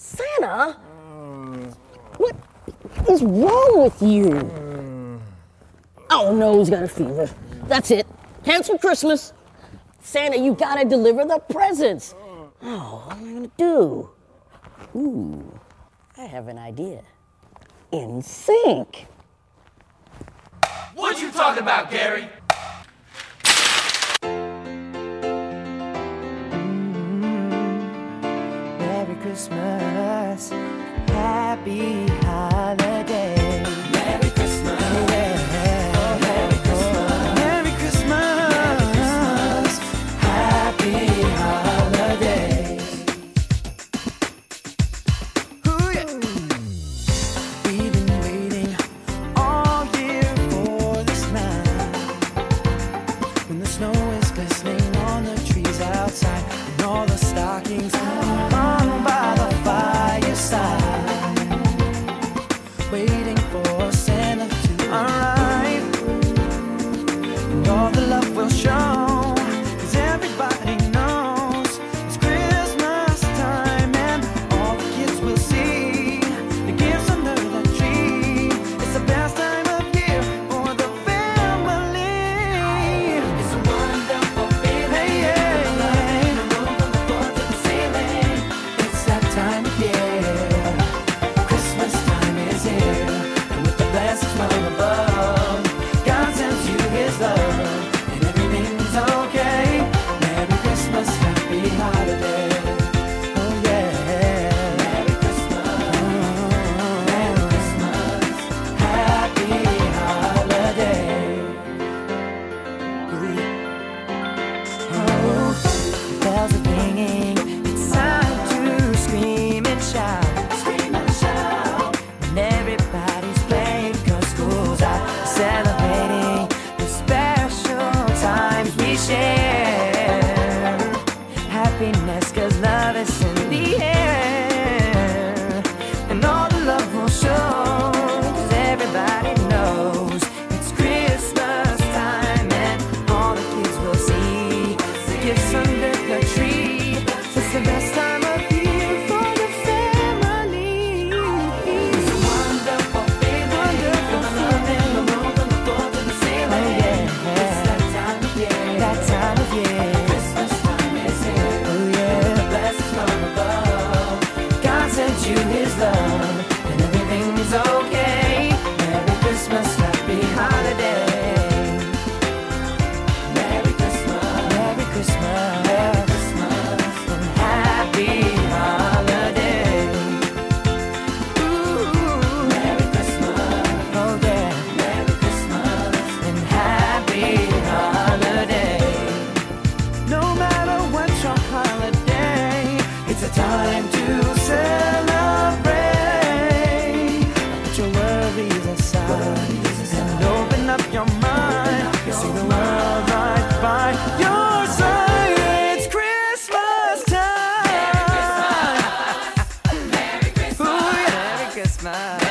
Santa? What is wrong with you? Oh no, he's got a fever. That's it. Cancel Christmas. Santa, you gotta deliver the presents. Oh, what am I gonna do? Ooh, I have an idea. NSYNC. What you talking about, Gary? Merry Christmas, happy holiday. Merry Christmas. Yeah. Merry Christmas. Merry Christmas, happy holiday. Ooh, yeah. We've been waiting all year for this night, when the snow is glistening on the trees outside, and all the stockings hung by the fireside, waiting for Santa to arrive, and all the love will show, 'cause everybody knows it's Christmas time, and all the kids will see the gifts under the tree. It's the best time of year for the family. It's a wonderful feeling. Hey, yeah, yeah. The room from the floor to the ceiling. It's that time of year. Christmas time is here, and with the blessings from above, God sends you His love, and everything's okay. Merry Christmas, happy holiday. Oh yeah. Merry Christmas. Merry Christmas, happy holiday. Ooh, yeah. Oh, bells are ringing. It's time to scream and shout. Scream and shout. And everybody's playing 'cause school's out. Celebrating the special times we share. Happiness 'cause love is in the air. And all the love will show, 'cause everybody knows it's Christmas time, and all the kids will see the gifts under the tree. It's the best time of year for the family. It's a wonderful feeling. Wonderful feeling. The room from the floor to the ceiling. Oh, yeah. It's that time of year. That time of year. Christmas time is here. Oh yeah. With the blessings from above, God sent you His love, and everything's okay. Merry Christmas, happy holiday. Merry Christmas. Merry Christmas. Merry Christmas, and happy holiday. Ooh, Merry Christmas. Oh yeah. Merry Christmas, and happy holiday. No matter what your holiday, it's a time to celebrate. Put your worries aside and open up your mind. See the world right by your side. It's Christmas time. Merry Christmas. Merry Christmas. Ooh, yeah. Merry Christmas.